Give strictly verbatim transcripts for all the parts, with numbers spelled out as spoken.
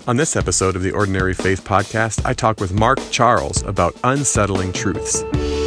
On this episode of the Ordinary Faith Podcast, I talk with Mark Charles about unsettling truths.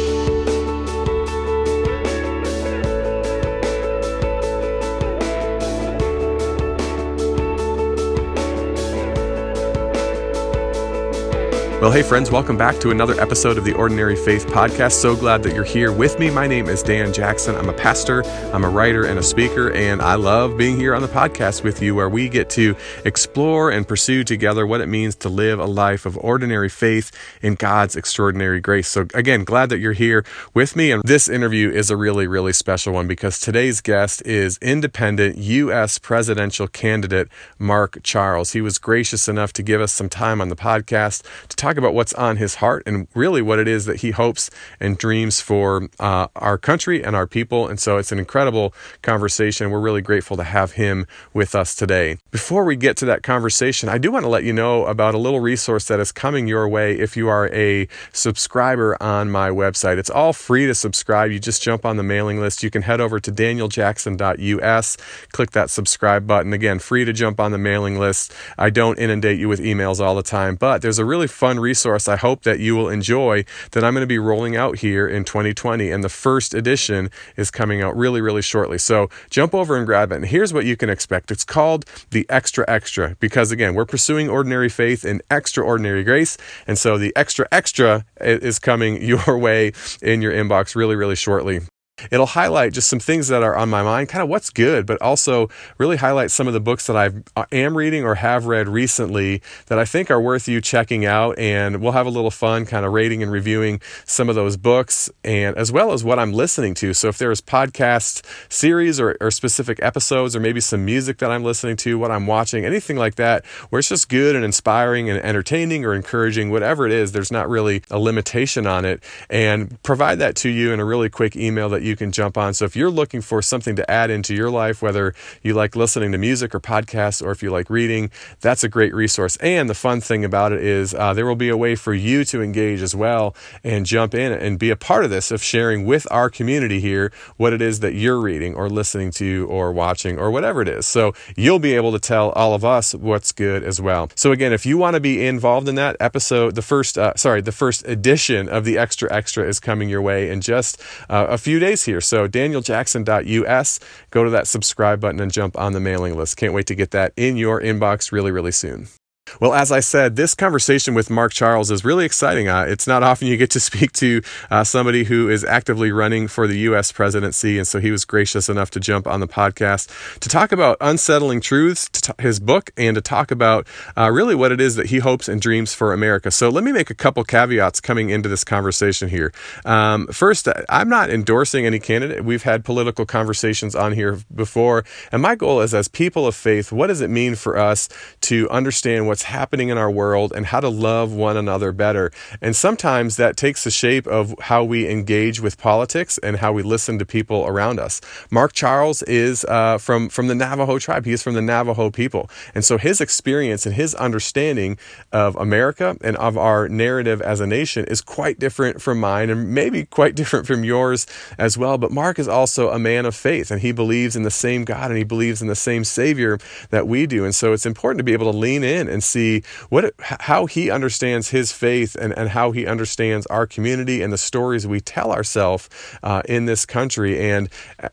Well, hey friends, welcome back to another episode of the Ordinary Faith Podcast. So glad that you're here with me. My name is Dan Jackson. I'm a pastor, I'm a writer and a speaker, and I love being here on the podcast with you where we get to explore and pursue together what it means to live a life of ordinary faith in God's extraordinary grace. So again, glad that you're here with me. And this interview is a really, really special one because today's guest is independent U S presidential candidate Mark Charles. He was gracious enough to give us some time on the podcast to talk about what's on his heart and really what it is that he hopes and dreams for uh, our country and our people. And so it's an incredible conversation. We're really grateful to have him with us today. Before we get to that conversation, I do want to let you know about a little resource that is coming your way if you are a subscriber on my website. It's all free to subscribe. You just jump on the mailing list. You can head over to daniel jackson dot u s, click that subscribe button. Again, free to jump on the mailing list. I don't inundate you with emails all the time, but there's a really fun resource I hope that you will enjoy that I'm going to be rolling out here in twenty twenty, and the first edition is coming out really, really shortly. So jump over and grab it, and here's what you can expect. It's called the Extra Extra because, again, we're pursuing ordinary faith in extraordinary grace, and so the Extra Extra is coming your way in your inbox really, really shortly. It'll highlight just some things that are on my mind, kind of what's good, but also really highlight some of the books that I am reading or have read recently that I think are worth you checking out. And we'll have a little fun kind of rating and reviewing some of those books, and as well as what I'm listening to. So if there's podcast series or, or specific episodes or maybe some music that I'm listening to, what I'm watching, anything like that, where it's just good and inspiring and entertaining or encouraging, whatever it is, there's not really a limitation on it. And provide that to you in a really quick email that you you can jump on. So if you're looking for something to add into your life, whether you like listening to music or podcasts, or if you like reading, that's a great resource. And the fun thing about it is uh, there will be a way for you to engage as well and jump in and be a part of this, of sharing with our community here what it is that you're reading or listening to or watching or whatever it is. So you'll be able to tell all of us what's good as well. So again, if you want to be involved in that episode, the first, uh, sorry, the first edition of the Extra Extra is coming your way in just uh, a few days here. So daniel jackson dot u s, go to that subscribe button and jump on the mailing list. Can't wait to get that in your inbox really, really soon. Well, as I said, this conversation with Mark Charles is really exciting. Uh, it's not often you get to speak to uh, somebody who is actively running for the U S presidency, and so he was gracious enough to jump on the podcast to talk about unsettling truths, to t- his book, and to talk about uh, really what it is that he hopes and dreams for America. So let me make a couple caveats coming into this conversation here. Um, first, I'm not endorsing any candidate. We've had political conversations on here before, and my goal is, as people of faith, what does it mean for us to understand what's happening in our world and how to love one another better? And sometimes that takes the shape of how we engage with politics and how we listen to people around us. Mark Charles is uh, from, from the Navajo tribe. He is from the Navajo people. And so his experience and his understanding of America and of our narrative as a nation is quite different from mine, and maybe quite different from yours as well. But Mark is also a man of faith, and he believes in the same God and he believes in the same Savior that we do. And so it's important to be able to lean in and see what how he understands his faith and, and how he understands our community and the stories we tell ourselves uh, in this country. And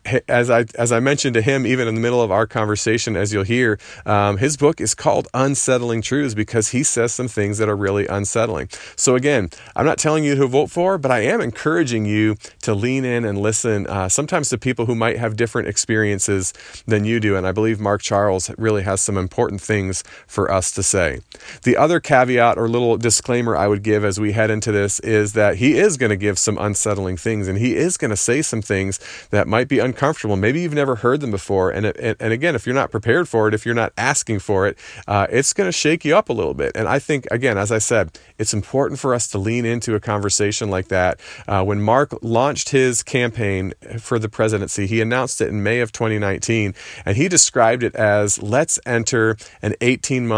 as I as I mentioned to him, even in the middle of our conversation, as you'll hear, um, his book is called Unsettling Truths because he says some things that are really unsettling. So again, I'm not telling you who to vote for, but I am encouraging you to lean in and listen uh, sometimes to people who might have different experiences than you do. And I believe Mark Charles really has some important things for us to say. The other caveat or little disclaimer I would give as we head into this is that he is going to give some unsettling things, and he is going to say some things that might be uncomfortable. Maybe you've never heard them before. And, it, and again, if you're not prepared for it, if you're not asking for it, uh, it's going to shake you up a little bit. And I think, again, as I said, it's important for us to lean into a conversation like that. Uh, when Mark launched his campaign for the presidency, he announced it in May of twenty nineteen, and he described it as, let's enter an eighteen-month conversation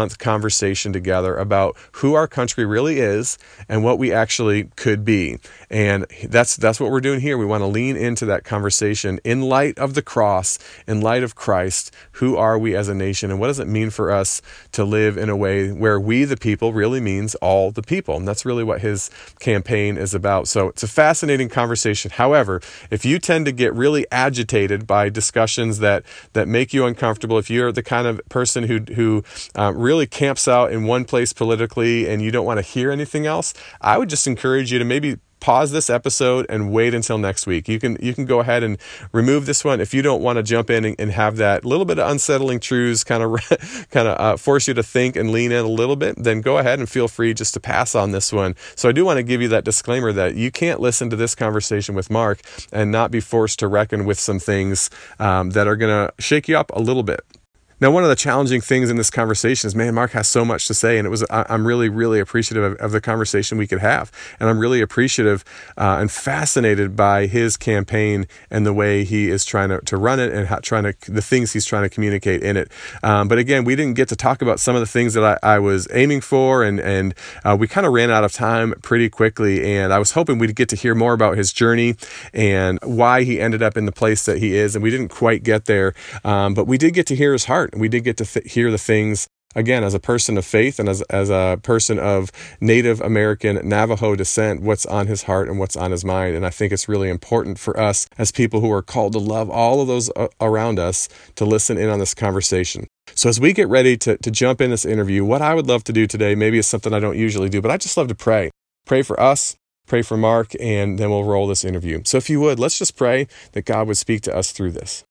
conversation together about who our country really is and what we actually could be. And that's that's what we're doing here. We want to lean into that conversation in light of the cross, in light of Christ. Who are we as a nation, and what does it mean for us to live in a way where we, the people, really means all the people? And that's really what his campaign is about. So it's a fascinating conversation. However, if you tend to get really agitated by discussions that that make you uncomfortable, if you're the kind of person who who um, really camps out in one place politically and you don't want to hear anything else, I would just encourage you to maybe pause this episode and wait until next week. You can you can go ahead and remove this one if you don't want to jump in and, and have that little bit of unsettling truths kind of kind of uh, force you to think and lean in a little bit. Then go ahead and feel free just to pass on this one. So I do want to give you that disclaimer that you can't listen to this conversation with Mark and not be forced to reckon with some things um, that are going to shake you up a little bit. Now, one of the challenging things in this conversation is, man, Mark has so much to say, and it was I'm really, really appreciative of, of the conversation we could have, and I'm really appreciative uh, and fascinated by his campaign and the way he is trying to, to run it and how, trying to the things he's trying to communicate in it. Um, but again, we didn't get to talk about some of the things that I, I was aiming for, and and uh, we kind of ran out of time pretty quickly. And I was hoping we'd get to hear more about his journey and why he ended up in the place that he is, and we didn't quite get there, um, but we did get to hear his heart. We did get to th- hear the things, again, as a person of faith and as as a person of Native American Navajo descent, what's on his heart and what's on his mind. And I think it's really important for us as people who are called to love all of those uh, around us to listen in on this conversation. So as we get ready to, to jump in this interview, what I would love to do today, maybe it's something I don't usually do, but I just love to pray. Pray for us, pray for Mark, and then we'll roll this interview. So if you would, let's just pray that God would speak to us through this.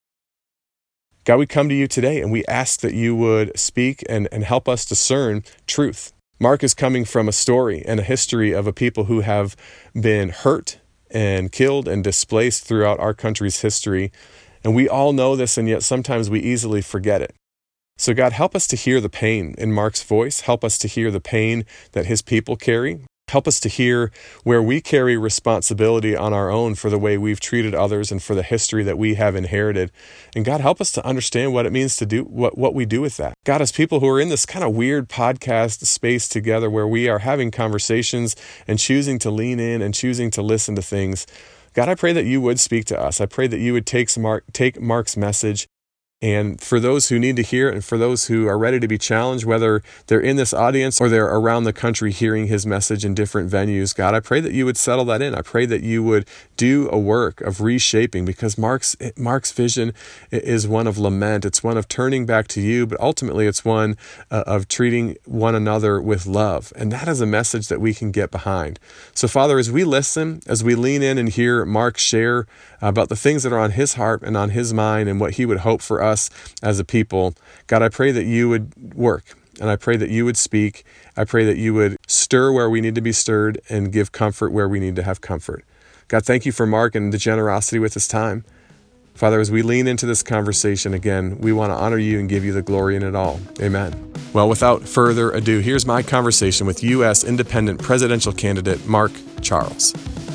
God, we come to you today and we ask that you would speak and, and help us discern truth. Mark is coming from a story and a history of a people who have been hurt and killed and displaced throughout our country's history. And we all know this, and yet sometimes we easily forget it. So God, help us to hear the pain in Mark's voice. Help us to hear the pain that his people carry. Help us to hear where we carry responsibility on our own for the way we've treated others and for the history that we have inherited. And God, help us to understand what it means to do what, what we do with that. God, as people who are in this kind of weird podcast space together where we are having conversations and choosing to lean in and choosing to listen to things, God, I pray that you would speak to us. I pray that you would take Mark, take Mark's message. And for those who need to hear it and for those who are ready to be challenged, whether they're in this audience or they're around the country hearing his message in different venues, God, I pray that you would settle that in. I pray that you would do a work of reshaping, because Mark's Mark's vision is one of lament. It's one of turning back to you, but ultimately it's one uh, of treating one another with love. And that is a message that we can get behind. So Father, as we listen, as we lean in and hear Mark share about the things that are on his heart and on his mind and what he would hope for us as a people, God, I pray that you would work, and I pray that you would speak. I pray that you would stir where we need to be stirred and give comfort where we need to have comfort. God, thank you for Mark and the generosity with his time. Father, as we lean into this conversation again, we want to honor you and give you the glory in it all. Amen. Well, without further ado, here's my conversation with U S independent presidential candidate Mark Charles.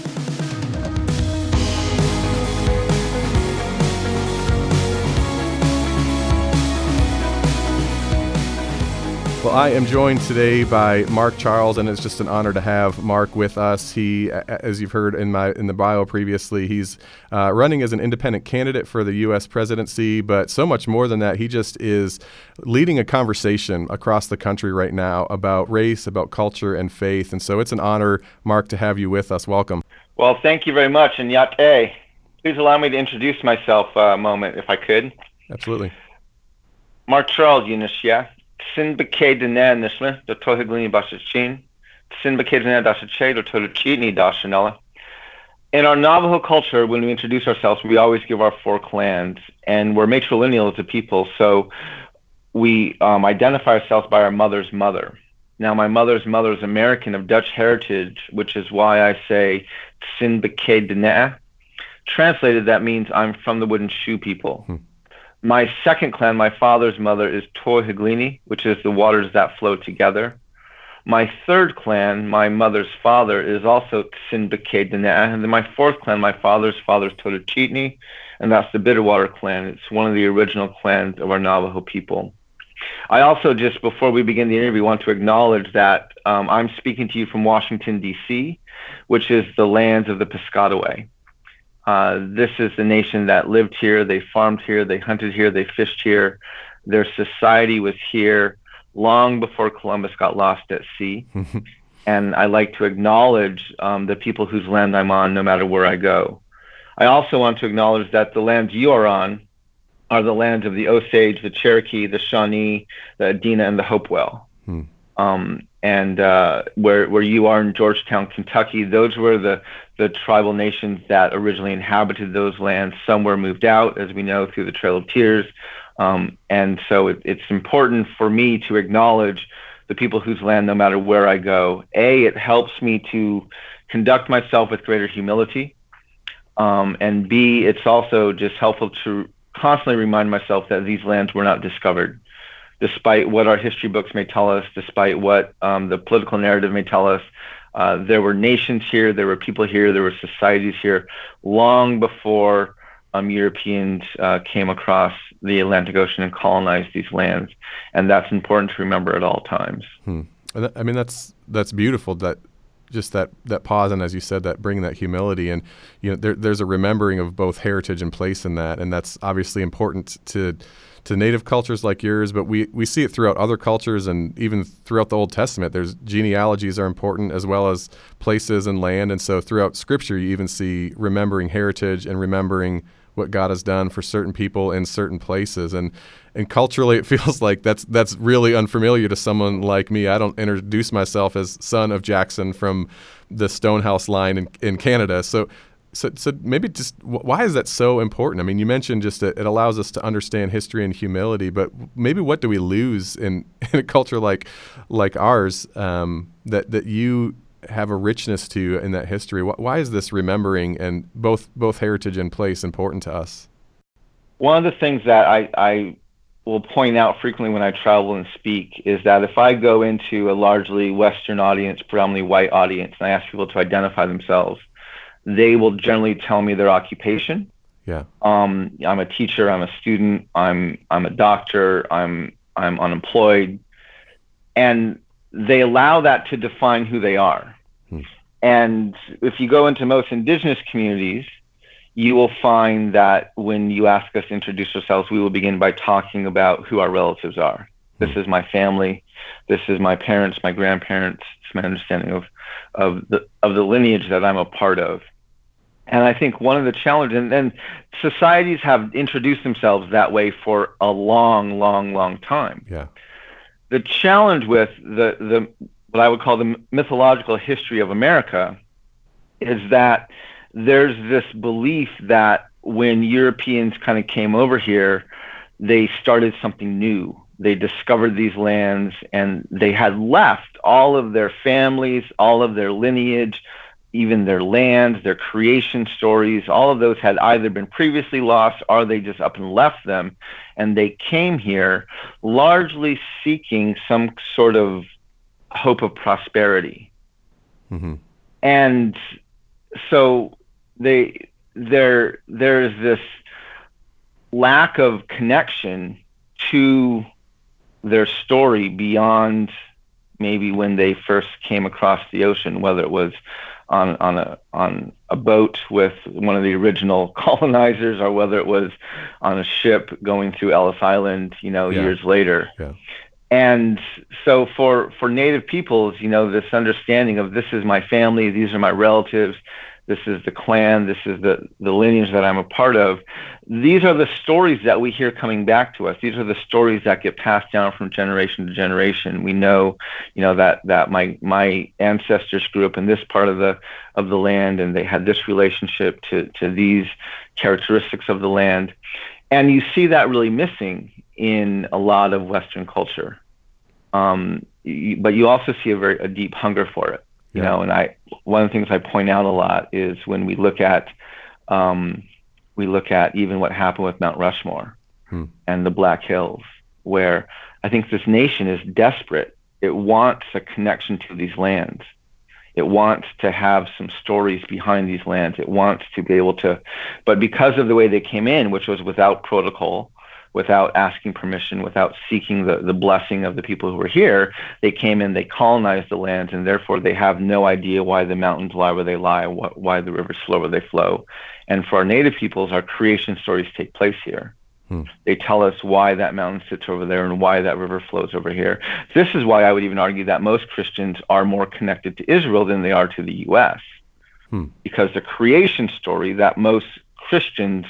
Well, I am joined today by Mark Charles, and it's just an honor to have Mark with us. He, as you've heard in my in the bio previously, he's uh, running as an independent candidate for the U S presidency, but so much more than that, he just is leading a conversation across the country right now about race, about culture, and faith. And so it's an honor, Mark, to have you with us. Welcome. Well, thank you very much, and Yate. Please allow me to introduce myself uh, a moment, if I could. Absolutely. Mark Charles, Yunishya. Sin beke dene nisle, the tohiglini basachin. Sin beke dene dasache, the toluchini dasanella. In our Navajo culture, when we introduce ourselves, we always give our four clans, and we're matrilineal as a people, so we um, identify ourselves by our mother's mother. Now, my mother's mother is American of Dutch heritage, which is why I say Sin beke dene. Translated, that means I'm from the wooden shoe people. Hmm. My second clan, my father's mother, is Tohiglini, which is the waters that flow together. My third clan, my mother's father, is also Tsinbeke Dene. And then my fourth clan, my father's father, is Totochitni, and that's the Bitterwater clan. It's one of the original clans of our Navajo people. I also, just before we begin the interview, want to acknowledge that um, I'm speaking to you from Washington, D C, which is the lands of the Piscataway. Uh, this is the nation that lived here. They farmed here. They hunted here. They fished here. Their society was here long before Columbus got lost at sea. And I like to acknowledge um, the people whose land I'm on, no matter where I go. I also want to acknowledge that the lands you are on are the lands of the Osage, the Cherokee, the Shawnee, the Adena, and the Hopewell. Hmm. Um, and uh, where where you are in Georgetown, Kentucky, those were the, the tribal nations that originally inhabited those lands. Some were moved out, as we know, through the Trail of Tears. Um, and so it, it's important for me to acknowledge the people whose land, no matter where I go. A, it helps me to conduct myself with greater humility. Um, and B, it's also just helpful to constantly remind myself that these lands were not discovered, despite what our history books may tell us, despite what um, the political narrative may tell us. Uh, there were nations here, there were people here, there were societies here long before um, Europeans uh, came across the Atlantic Ocean and colonized these lands. And that's important to remember at all times. Hmm. I mean, that's that's beautiful, that just that, that pause, and as you said, that bringing that humility, and you know, there, there's a remembering of both heritage and place in that, and that's obviously important to to native cultures like yours, but we, we see it throughout other cultures, and even throughout the Old Testament. There's genealogies are important, as well as places and land, and so throughout Scripture you even see remembering heritage and remembering what God has done for certain people in certain places. And and culturally, it feels like that's that's really unfamiliar to someone like me. I don't introduce myself as son of Jackson from the Stonehouse line in, in Canada. So, so so maybe just why is that so important? I mean, you mentioned just that it allows us to understand history and humility, but maybe what do we lose in, in a culture like like ours um, that that you have a richness to in that history? Why is this remembering and both both heritage and place important to us? One of the things that I, I will point out frequently when I travel and speak is that if I go into a largely Western audience, predominantly white audience, and I ask people to identify themselves, they will generally tell me their occupation. Yeah. Um, I'm a teacher, I'm a student, I'm I'm a doctor, I'm I'm unemployed. And they allow that to define who they are. Hmm. And if you go into most indigenous communities, you will find that when you ask us to introduce ourselves, we will begin by talking about who our relatives are. Hmm. This is my family. This is my parents, my grandparents. It's my understanding of, of, the, of the lineage that I'm a part of. And I think one of the challenges, and, and societies have introduced themselves that way for a long, long, long time. Yeah. The challenge with the, the what I would call the mythological history of America is that there's this belief that when Europeans kind of came over here, they started something new. They discovered these lands, and they had left all of their families, all of their lineage, even their lands, their creation stories. All of those had either been previously lost or they just up and left them. And they came here largely seeking some sort of hope of prosperity. Mm-hmm. And so they there there's this lack of connection to their story beyond maybe when they first came across the ocean, whether it was on on a on a boat with one of the original colonizers, or whether it was on a ship going through Ellis Island, you know, yeah. years later. Yeah. And so for for Native peoples, you know, this understanding of this is my family, these are my relatives, this is the clan, this is the, the lineage that I'm a part of. These are the stories that we hear coming back to us. These are the stories that get passed down from generation to generation. We know, you know, that that my my ancestors grew up in this part of the of the land, and they had this relationship to to these characteristics of the land. And you see that really missing in a lot of Western culture. Um, you, but you also see a very a deep hunger for it. You yeah. know, and I one of the things I point out a lot is when we look at um, we look at even what happened with Mount Rushmore hmm. and the Black Hills, where I think this nation is desperate. It wants a connection to these lands. It wants to have some stories behind these lands. It wants to be able to, but because of the way they came in, which was without protocol, without asking permission, without seeking the, the blessing of the people who were here. They came in, they colonized the lands, and therefore they have no idea why the mountains lie where they lie, wh- why the rivers flow where they flow. And for our native peoples, our creation stories take place here. Hmm. They tell us why that mountain sits over there and why that river flows over here. This is why I would even argue that most Christians are more connected to Israel than they are to the U S Hmm. Because the creation story that most Christians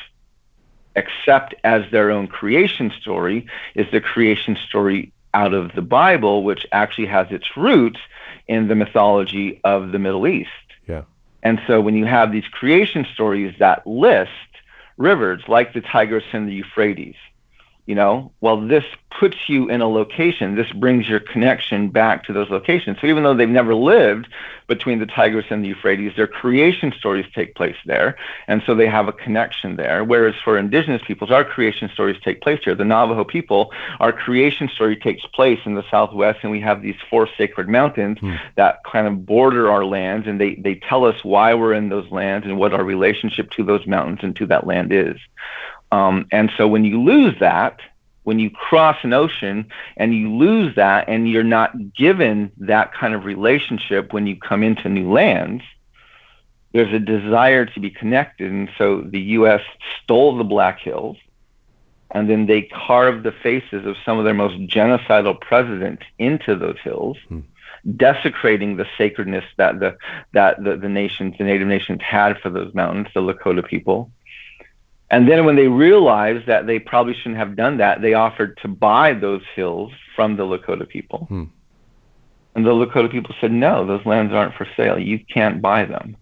accept as their own creation story is the creation story out of the Bible, which actually has its roots in the mythology of the Middle East. Yeah. And so when you have these creation stories that list rivers like the Tigris and the Euphrates, you know, well, this puts you in a location. This brings your connection back to those locations. So even though they've never lived between the Tigris and the Euphrates, their creation stories take place there. And so they have a connection there. Whereas for indigenous peoples, our creation stories take place here. The Navajo people, our creation story takes place in the Southwest, and we have these four sacred mountains hmm. that kind of border our lands, and they, they tell us why we're in those lands and what our relationship to those mountains and to that land is. Um, and so when you lose that, when you cross an ocean and you lose that and you're not given that kind of relationship when you come into new lands, there's a desire to be connected. And so the U S stole the Black Hills, and then they carved the faces of some of their most genocidal presidents into those hills, hmm. desecrating the sacredness that the, that the, the nations, the Native nations had for those mountains, the Lakota people. And then when they realized that they probably shouldn't have done that, they offered to buy those hills from the Lakota people. Hmm. And the Lakota people said, no, those lands aren't for sale. You can't buy them.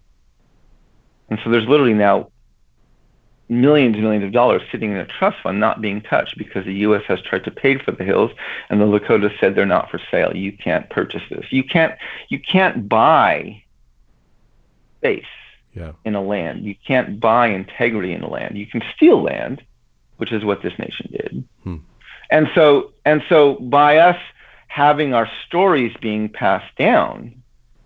And so there's literally now millions and millions of dollars sitting in a trust fund not being touched because the U S has tried to pay for the hills, and the Lakota said they're not for sale. You can't purchase this. You can't, you can't buy space. Yeah. In a land. You can't buy integrity in a land. You can steal land, which is what this nation did. Hmm. And so and so by us having our stories being passed down,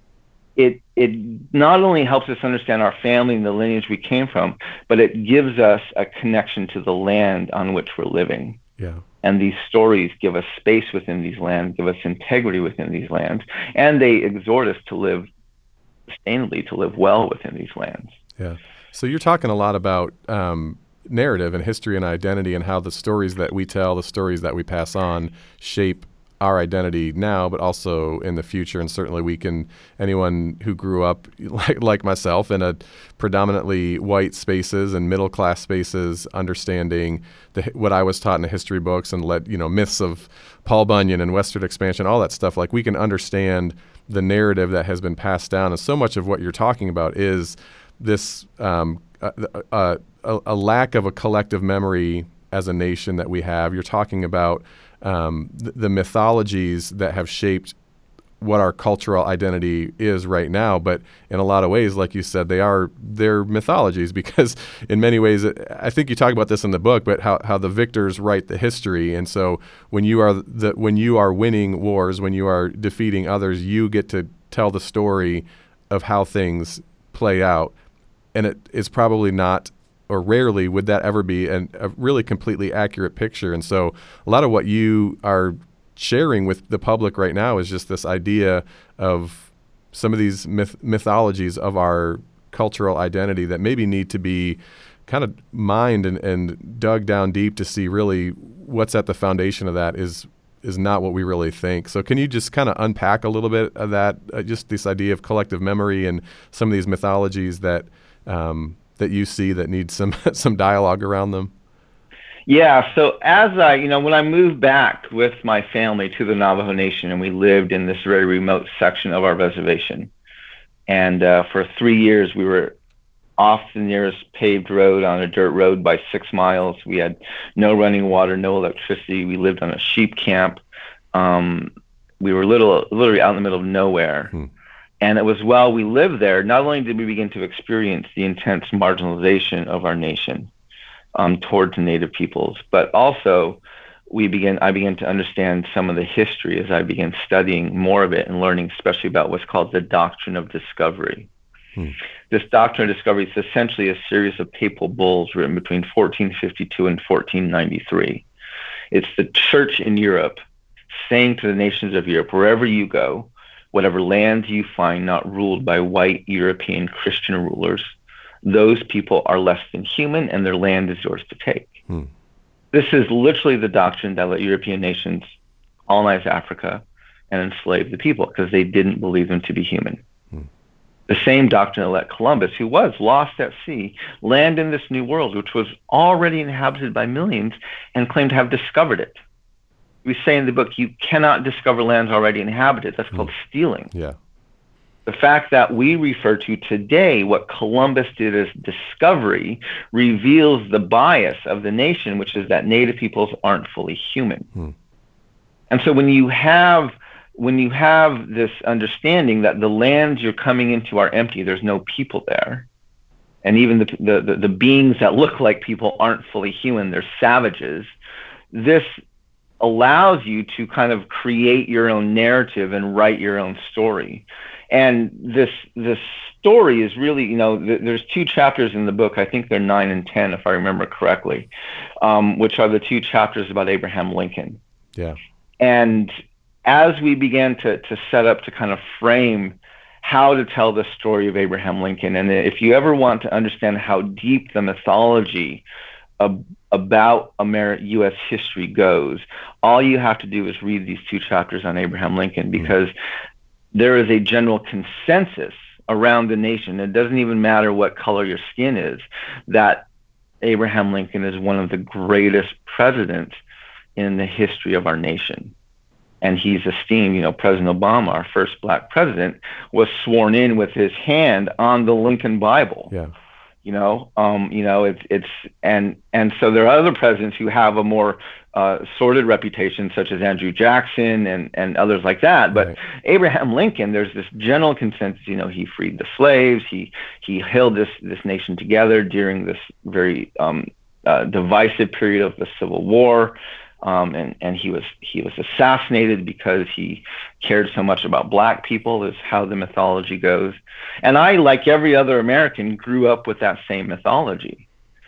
it it not only helps us understand our family and the lineage we came from, but it gives us a connection to the land on which we're living. Yeah. And these stories give us space within these lands, give us integrity within these lands, and they exhort us to live sustainably, to live well within these lands. Yeah. So you're talking a lot about um, narrative and history and identity, and how the stories that we tell, the stories that we pass on, shape our identity now, but also in the future. And certainly we can, anyone who grew up like, like myself in a predominantly white spaces and middle class spaces, understanding the, what I was taught in the history books and let, you know, myths of Paul Bunyan and westward expansion, all that stuff, like we can understand the narrative that has been passed down. And so much of what you're talking about is this um, a, a, a lack of a collective memory as a nation that we have. You're talking about um, the, the mythologies that have shaped what our cultural identity is right now. But in a lot of ways, like you said, they are they're mythologies, because in many ways, I think you talk about this in the book, but how, how the victors write the history. And so when you are the when you are winning wars, when you are defeating others, you get to tell the story of how things play out. And it is probably not, or rarely would that ever be, an, a really completely accurate picture. And so a lot of what you are sharing with the public right now is just this idea of some of these myth- mythologies of our cultural identity that maybe need to be kind of mined and, and dug down deep to see really what's at the foundation of that is is not what we really think. So can you just kind of unpack a little bit of that, uh, just this idea of collective memory and some of these mythologies that um, that you see that need some some dialogue around them? Yeah, so as I, you know, when I moved back with my family to the Navajo Nation, and we lived in this very remote section of our reservation, and uh, for three years we were off the nearest paved road on a dirt road by six miles. We had no running water, no electricity. We lived on a sheep camp. Um, we were little, literally out in the middle of nowhere. Hmm. And it was while we lived there, not only did we begin to experience the intense marginalization of our nation, Um, towards Native peoples, but also we began. I began to understand some of the history as I began studying more of it and learning, especially about what's called the doctrine of discovery. Hmm. This doctrine of discovery is essentially a series of papal bulls written between fourteen fifty-two and fourteen ninety-three, It's the church in Europe saying to the nations of Europe, wherever you go, whatever land you find not ruled by white European Christian rulers, those people are less than human and their land is yours to take. Hmm. This is literally the doctrine that let European nations colonize Africa and enslave the people because they didn't believe them to be human. Hmm. The same doctrine that let Columbus, who was lost at sea, land in this new world, which was already inhabited by millions, and claimed to have discovered it. We say in the book, you cannot discover lands already inhabited. That's called hmm. stealing. Yeah. The fact that we refer to today what Columbus did as discovery reveals the bias of the nation, which is that Native peoples aren't fully human. Hmm. And so when you have when you have this understanding that the lands you're coming into are empty, there's no people there, and even the the, the, the beings that look like people aren't fully human, they're savages, this allows you to kind of create your own narrative and write your own story. And this this story is really, you know, th- there's two chapters in the book. I think they're nine and ten, if I remember correctly, um, which are the two chapters about Abraham Lincoln. Yeah. And as we began to to set up to kind of frame how to tell the story of Abraham Lincoln, and if you ever want to understand how deep the mythology of, about American U S history goes, all you have to do is read these two chapters on Abraham Lincoln, because mm-hmm. there is a general consensus around the nation. It doesn't even matter what color your skin is, that Abraham Lincoln is one of the greatest presidents in the history of our nation. And he's esteemed, you know, President Obama, our first black president, was sworn in with his hand on the Lincoln Bible. Yeah. You know, um, you know, it's it's and and so there are other presidents who have a more uh, sordid reputation, such as Andrew Jackson and and others like that. But right. Abraham Lincoln, there's this general consensus. You know, he freed the slaves. He he held this this nation together during this very um, uh, divisive period of the Civil War. Um, and, and he was he was assassinated because he cared so much about black people, is how the mythology goes. And I, like every other American, grew up with that same mythology.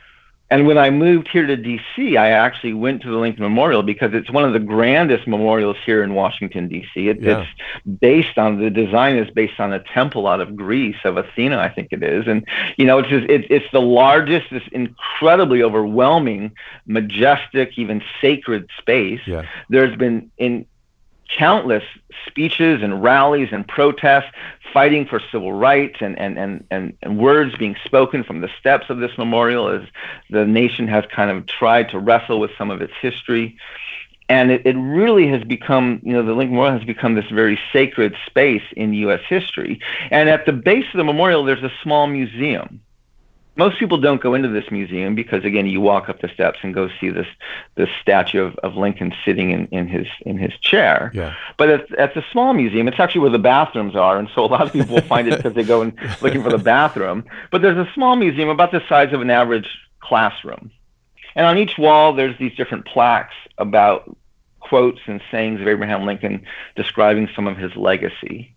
And when I moved here to D C, I actually went to the Lincoln Memorial because it's one of the grandest memorials here in Washington, D C. It, yeah. It's based on, the design is based on a temple out of Greece, of Athena, I think it is. And, you know, it's just, it, it's the largest, this incredibly overwhelming, majestic, even sacred space. Yeah. There's been in countless speeches and rallies and protests fighting for civil rights, and, and, and, and, and words being spoken from the steps of this memorial as the nation has kind of tried to wrestle with some of its history. And it, it really has become, you know, the Lincoln Memorial has become this very sacred space in U S history. And at the base of the memorial, there's a small museum. Most people don't go into this museum because, again, you walk up the steps and go see this this statue of, of Lincoln sitting in, in his in his chair. Yeah. But at, at the small museum, it's actually where the bathrooms are, and so a lot of people will find it because they go in looking for the bathroom. But there's a small museum about the size of an average classroom. And on each wall, there's these different plaques about quotes and sayings of Abraham Lincoln describing some of his legacy.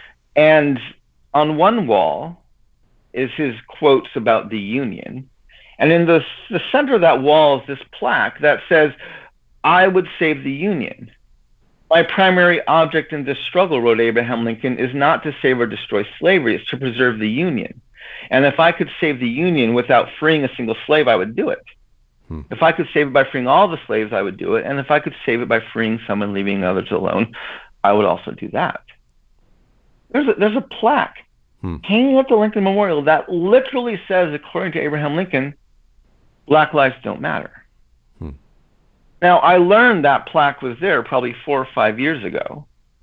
And on one wall is his quotes about the Union. And in the, the center of that wall is this plaque that says, "I would save the Union. My primary object in this struggle," wrote Abraham Lincoln, "is not to save or destroy slavery, it's to preserve the Union. And if I could save the Union without freeing a single slave, I would do it. Hmm. If I could save it by freeing all the slaves, I would do it. And if I could save it by freeing some and leaving others alone, I would also do that." There's a, there's a plaque Hmm. hanging at the Lincoln Memorial that literally says, according to Abraham Lincoln, black lives don't matter. Hmm. Now, I learned that plaque was there probably four or five years ago.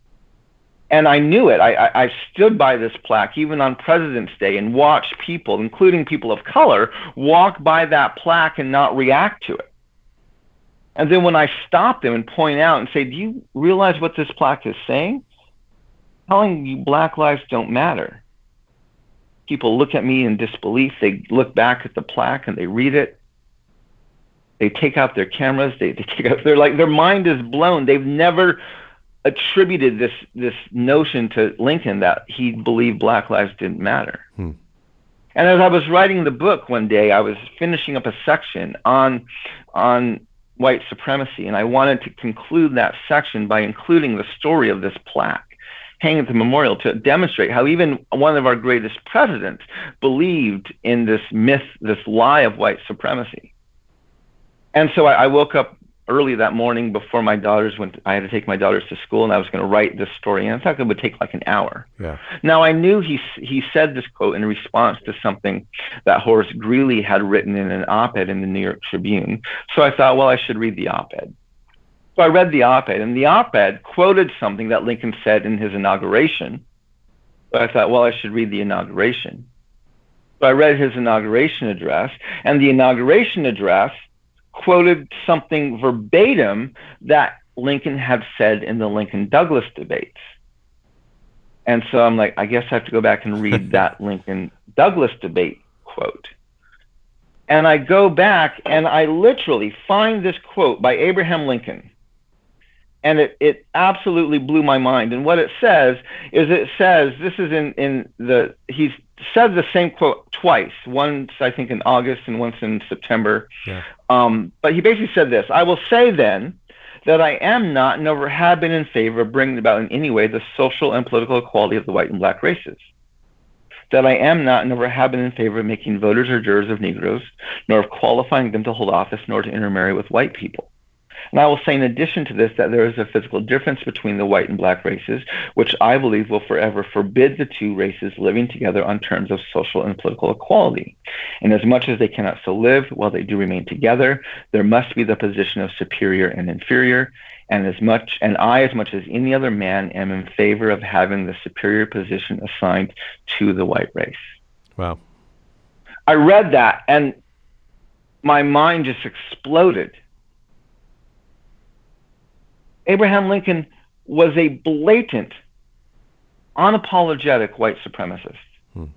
And I knew it. I, I, I stood by this plaque even on President's Day and watched people, including people of color, walk by that plaque and not react to it. And then when I stop them and point out and say, "Do you realize what this plaque is saying? Telling you black lives don't matter." People look at me in disbelief. They look back at the plaque and they read it. They take out their cameras. They, they take out. They're like, their mind is blown. They've never attributed this this notion to Lincoln that he believed black lives didn't matter. Hmm. And as I was writing the book one day, I was finishing up a section on on white supremacy. And I wanted to conclude that section by including the story of this plaque hanging at the memorial to demonstrate how even one of our greatest presidents believed in this myth, this lie of white supremacy. And so I, I woke up early that morning before my daughters went. I had to take my daughters to school, and I was going to write this story. And I thought it would take like an hour. Yeah. Now I knew he he said this quote in response to something that Horace Greeley had written in an op-ed in the New York Tribune. So I thought, well, I should read the op-ed. So I read the op-ed, and the op-ed quoted something that Lincoln said in his inauguration. So I thought, well, I should read the inauguration. So I read his inauguration address, and the inauguration address quoted something verbatim that Lincoln had said in the Lincoln-Douglas debates. And so I'm like, I guess I have to go back and read that Lincoln-Douglas debate quote. And I go back, and I literally find this quote by Abraham Lincoln. And it, it absolutely blew my mind. And what it says is it says, this is in, in the, he's said the same quote twice, once I think in August and once in September. Yeah. Um, but he basically said this: I will say then that I am not, never have been in favor of bringing about in any way the social and political equality of the white and black races. That I am not, never have been in favor of making voters or jurors of Negroes, nor of qualifying them to hold office, nor to intermarry with white people. And I will say in addition to this that there is a physical difference between the white and black races, which I believe will forever forbid the two races living together on terms of social and political equality. And as much as they cannot so live, while they do remain together, there must be the position of superior and inferior. And as much, and I, as much as any other man, am in favor of having the superior position assigned to the white race. Wow. I read that, and my mind just exploded. Abraham Lincoln was a blatant, unapologetic white supremacist. Hmm.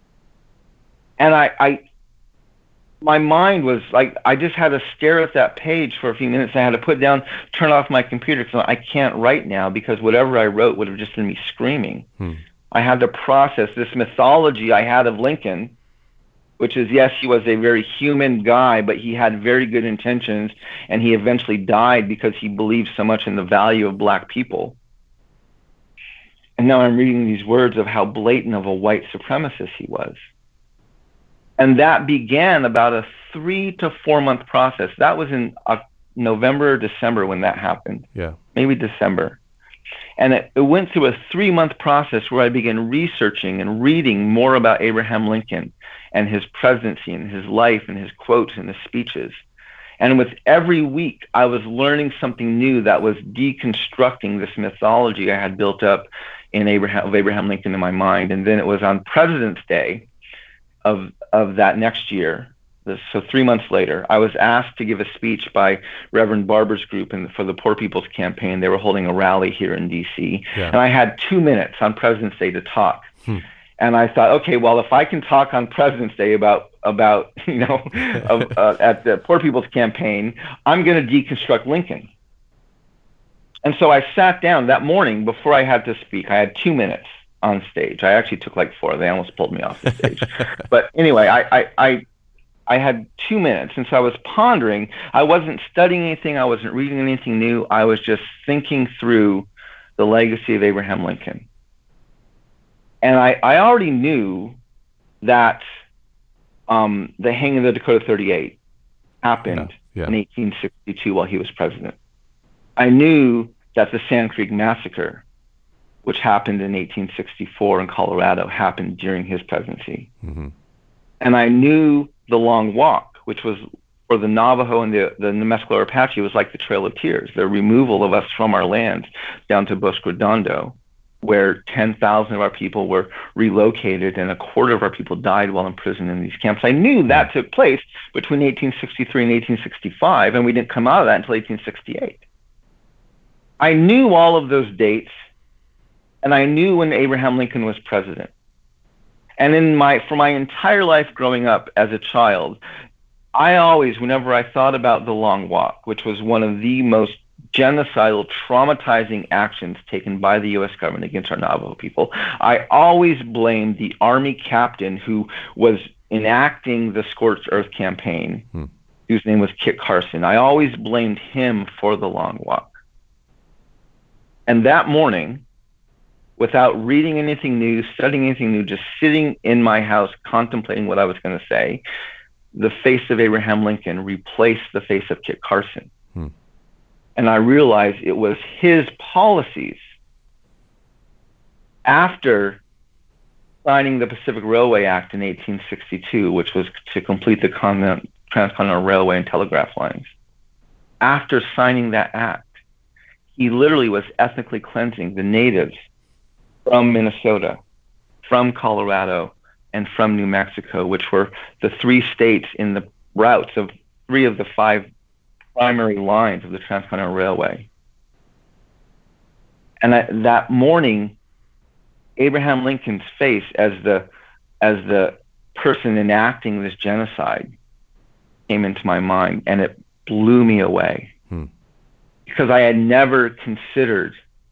And I, I, my mind was like, I just had to stare at that page for a few minutes. I had to put down, turn off my computer, because I can't write now, because whatever I wrote would have just been me screaming. Hmm. I had to process this mythology I had of Lincoln, which is, yes, he was a very human guy, but he had very good intentions, and he eventually died because he believed so much in the value of black people. And now I'm reading these words of how blatant of a white supremacist he was. And that began about a three to four month process. That was in uh, November or December when that happened. Yeah. Maybe December. And it, it went through a three month process where I began researching and reading more about Abraham Lincoln and his presidency and his life and his quotes and his speeches. And with every week, I was learning something new that was deconstructing this mythology I had built up in Abraham, of Abraham Lincoln in my mind. And then it was on President's Day of, of that next year, this, so three months later, I was asked to give a speech by Reverend Barber's group in, for the Poor People's Campaign. They were holding a rally here in D C, yeah. And I had two minutes on President's Day to talk. Hmm. And I thought, okay, well, if I can talk on President's Day about, about you know, of, uh, at the Poor People's Campaign, I'm going to deconstruct Lincoln. And so I sat down that morning before I had to speak. I had two minutes on stage. I actually took like four. They almost pulled me off the stage. But anyway, I, I, I, I had two minutes. And so I was pondering. I wasn't studying anything. I wasn't reading anything new. I was just thinking through the legacy of Abraham Lincoln. And I, I already knew that um, the hanging of the Dakota thirty-eight happened yeah, yeah. in eighteen sixty-two while he was president. I knew that the Sand Creek Massacre, which happened in eighteen sixty-four in Colorado, happened during his presidency. Mm-hmm. And I knew the Long Walk, which was for the Navajo and the, the Nemescler Apache, was like the Trail of Tears, the removal of us from our lands down to Bosque Redondo, where ten thousand of our people were relocated and a quarter of our people died while imprisoned in these camps. I knew that took place between eighteen sixty-three and eighteen sixty-five, and we didn't come out of that until eighteen sixty-eight. I knew all of those dates, and I knew when Abraham Lincoln was president. And in my, for my entire life growing up as a child, I always, whenever I thought about the Long Walk, which was one of the most genocidal, traumatizing actions taken by the U S government against our Navajo people, I always blamed the Army captain who was enacting the Scorched Earth campaign hmm. whose name was Kit Carson. I always blamed him for the long walk. And that morning, without reading anything new, studying anything new, just sitting in my house contemplating what I was going to say, the face of Abraham Lincoln replaced the face of Kit Carson. Hmm. And I realized it was his policies after signing the Pacific Railway Act in eighteen sixty-two, which was to complete the Continent, Transcontinental Railway and telegraph lines. After signing that act, he literally was ethnically cleansing the natives from Minnesota, from Colorado, and from New Mexico, which were the three states in the routes of three of the five primary lines of the Transcontinental Railway. And I, that morning, Abraham Lincoln's face as the as the person enacting this genocide came into my mind, and it blew me away. Hmm. Because I had never considered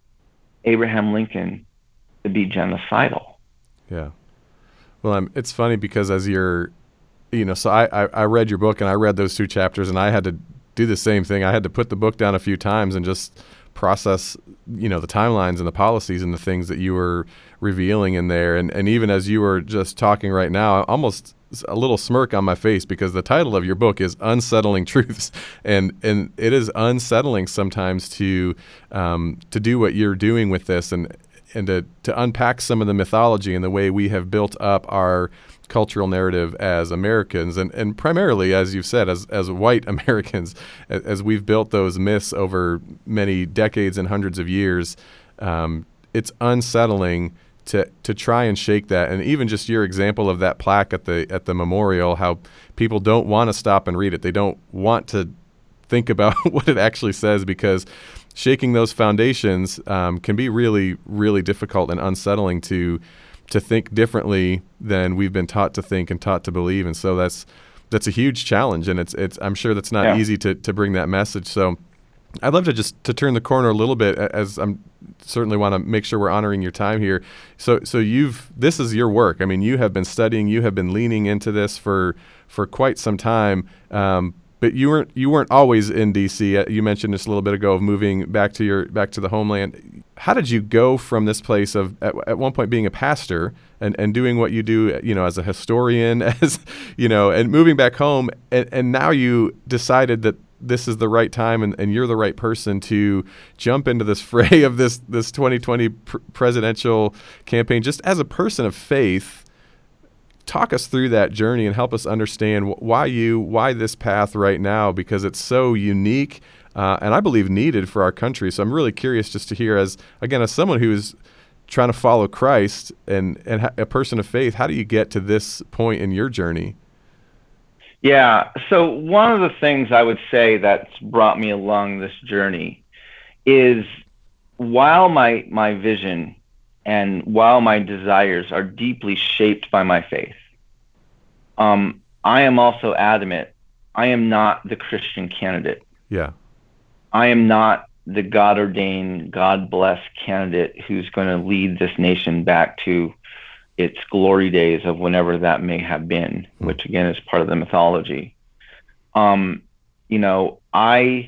Abraham Lincoln to be genocidal. Yeah. Well, I'm, it's funny because as you're, you know, so I, I, I read your book and I read those two chapters, and I had to do the same thing. I had to put the book down a few times and just process, you know, the timelines and the policies and the things that you were revealing in there. And, and even as you were just talking right now, almost a little smirk on my face, because the title of your book is Unsettling Truths. And, and it is unsettling sometimes to, um, to do what you're doing with this, and, and to, to unpack some of the mythology and the way we have built up our cultural narrative as Americans, and, and primarily, as you've said, as, as white Americans, as, as we've built those myths over many decades and hundreds of years. Um, it's unsettling to to try and shake that. And even just your example of that plaque at the at the memorial, how people don't want to stop and read it. They don't want to think about what it actually says, because shaking those foundations um, can be really, really difficult and unsettling to to think differently than we've been taught to think and taught to believe. And so that's that's a huge challenge, and it's it's I'm sure that's not yeah. easy to to bring that message. So I'd love to just to turn the corner a little bit, as I'm certainly want to make sure we're honoring your time here. So so you've this is your work. I mean, you have been studying, you have been leaning into this for for quite some time. Um, But you weren't you weren't always in D C. You mentioned this a little bit ago of moving back to your back to the homeland. How did you go from this place of at, at one point being a pastor and, and doing what you do, you know, as a historian, as you know, and moving back home, and, and now you decided that this is the right time, and, and you're the right person to jump into this fray of this this twenty twenty pr- presidential campaign, just as a person of faith. Talk us through that journey and help us understand why you, why this path right now, because it's so unique uh, and I believe needed for our country. So I'm really curious just to hear, as again, as someone who's trying to follow Christ and, and ha- a person of faith, how do you get to this point in your journey? Yeah. So one of the things I would say that's brought me along this journey is, while my, my vision and while my desires are deeply shaped by my faith, um, I am also adamant, I am not the Christian candidate. Yeah. I am not the God-ordained, God-blessed candidate who's going to lead this nation back to its glory days of whenever that may have been, mm. which again is part of the mythology. Um, you know, I,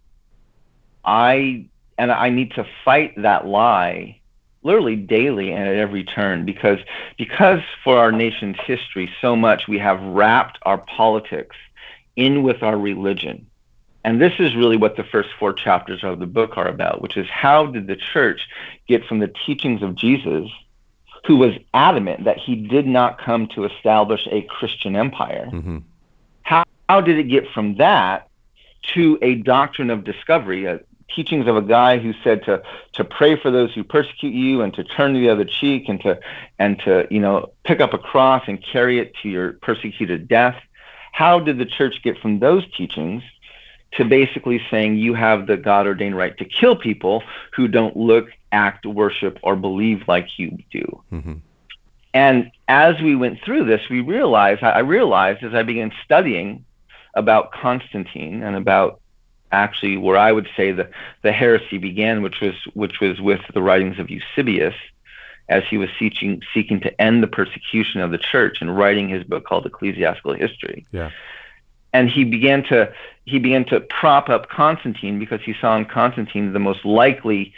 I, and I need to fight that lie literally daily and at every turn, because because for our nation's history so much we have wrapped our politics in with our religion. And this is really what the first four chapters of the book are about, which is how did the church get from the teachings of Jesus, who was adamant that he did not come to establish a Christian empire. Mm-hmm. How, how did it get from that to a doctrine of discovery, a teachings of a guy who said to to pray for those who persecute you, and to turn to the other cheek, and to and to you know pick up a cross and carry it to your persecuted death? How did the church get from those teachings to basically saying you have the God-ordained right to kill people who don't look, act, worship, or believe like you do? Mm-hmm. And as we went through this, we realized I realized as I began studying about Constantine and about actually where I would say the, the heresy began, which was which was with the writings of Eusebius, as he was seeking seeking to end the persecution of the church and writing his book called Ecclesiastical History. Yeah. and he began to he began to prop up Constantine because he saw in Constantine the most likely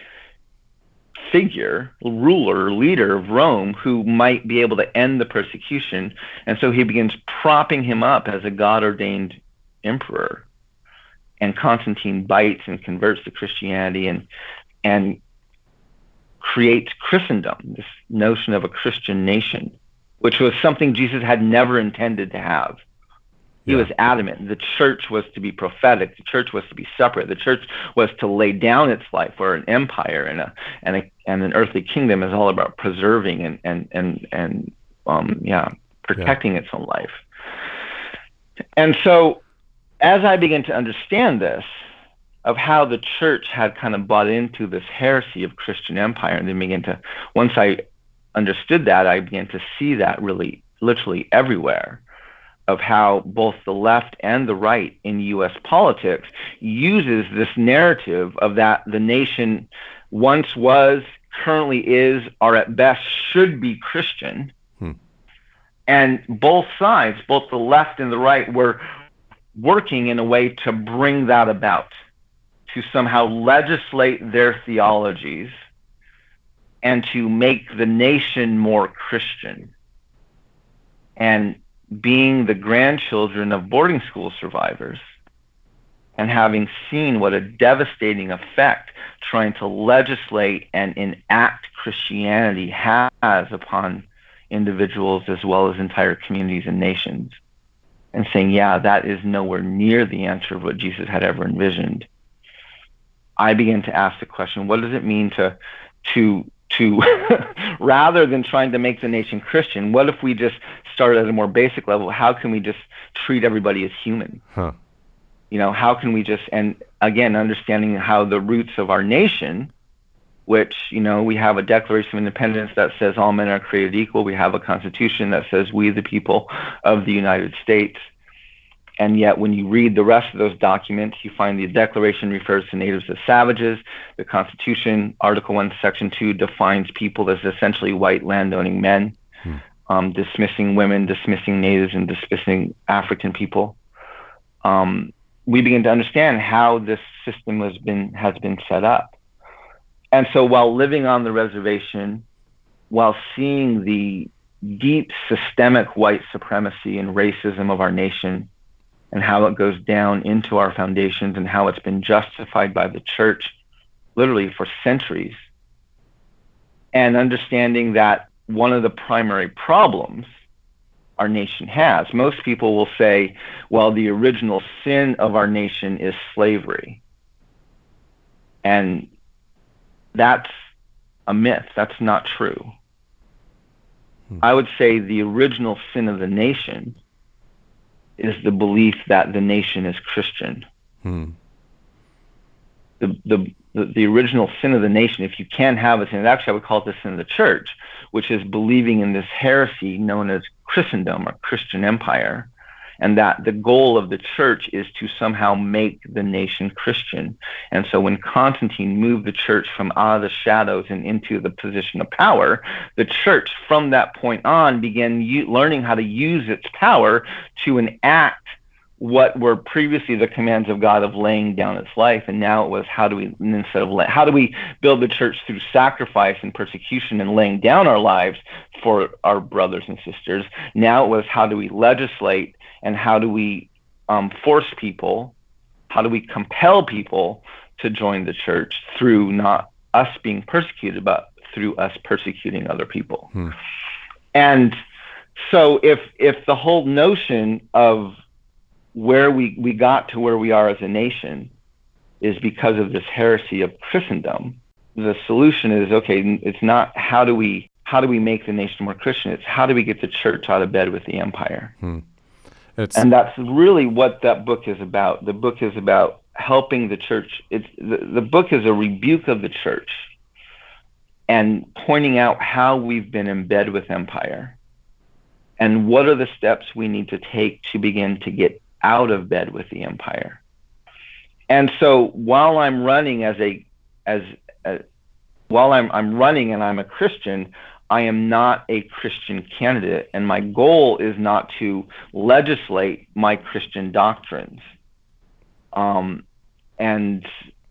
figure, ruler, leader of Rome who might be able to end the persecution. And so he begins propping him up as a God-ordained emperor. And Constantine bites and converts to Christianity and and creates Christendom, this notion of a Christian nation, which was something Jesus had never intended to have. He yeah. was adamant. The church was to be prophetic. The church was to be separate. The church was to lay down its life, where an empire and a and a and an earthly kingdom is all about preserving and and and and um yeah protecting yeah. its own life. And so, as I began to understand this, of how the church had kind of bought into this heresy of Christian empire, and then began to, once I understood that, I began to see that really, literally everywhere, of how both the left and the right in U S politics uses this narrative of that the nation once was, currently is, or at best should be Christian. Hmm. And both sides, both the left and the right, were working in a way to bring that about, to somehow legislate their theologies and to make the nation more Christian. And being the grandchildren of boarding school survivors and having seen what a devastating effect trying to legislate and enact Christianity has upon individuals as well as entire communities and nations, and saying, yeah, that is nowhere near the answer of what Jesus had ever envisioned, I began to ask the question, what does it mean to, to, to rather than trying to make the nation Christian, what if we just start at a more basic level? How can we just treat everybody as human? Huh. You know, how can we just, and again, understanding how the roots of our nation, which, you know, we have a Declaration of Independence that says all men are created equal. We have a Constitution that says we, the people of the United States. And yet when you read the rest of those documents, you find the Declaration refers to natives as savages. The Constitution, Article one, Section two, defines people as essentially white landowning men, hmm. um, dismissing women, dismissing natives, and dismissing African people. Um, we begin to understand how this system has been has been set up. And so while living on the reservation, while seeing the deep systemic white supremacy and racism of our nation, and how it goes down into our foundations and how it's been justified by the church literally for centuries, and understanding that one of the primary problems our nation has, most people will say, well, the original sin of our nation is slavery. And that's a myth. That's not true. Hmm. I would say the original sin of the nation is the belief that the nation is Christian. Hmm. The, the the the original sin of the nation, if you can have a sin, actually I would call it the sin of the church, which is believing in this heresy known as Christendom or Christian empire, and that the goal of the church is to somehow make the nation Christian. And so when Constantine moved the church from out of the shadows and into the position of power, the church from that point on began u- learning how to use its power to enact what were previously the commands of God of laying down its life. And now it was, how do we, instead of, lay, how do we build the church through sacrifice and persecution and laying down our lives for our brothers and sisters? Now it was, how do we legislate and how do we um, force people, how do we compel people to join the church through not us being persecuted, but through us persecuting other people? Hmm. And so if if the whole notion of where we, we got to where we are as a nation is because of this heresy of Christendom, the solution is, okay, it's not how do we how do we make the nation more Christian, it's how do we get the church out of bed with the empire. Hmm. It's, and that's really what that book is about. The book is about helping the church. It's the, the book is a rebuke of the church and pointing out how we've been in bed with empire and what are the steps we need to take to begin to get out of bed with the empire. And so while I'm running as a as, as while I'm I'm running and I'm a Christian, I am not a Christian candidate, and my goal is not to legislate my Christian doctrines. Um, and